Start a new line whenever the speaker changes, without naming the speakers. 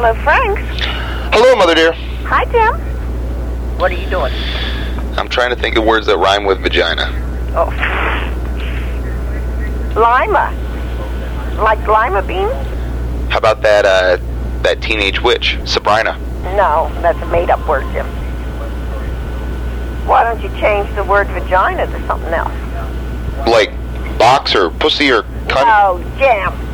Hello, Frank.
Hello, Mother dear.
Hi, Tim. What are you doing?
I'm trying to think of words that rhyme with vagina.
Oh. Lima. Like lima beans?
How about that teenage witch, Sabrina?
No, that's a made-up word, Jim. Why don't you change the word vagina to something else?
Like box or pussy or cunt?
Oh, Jim.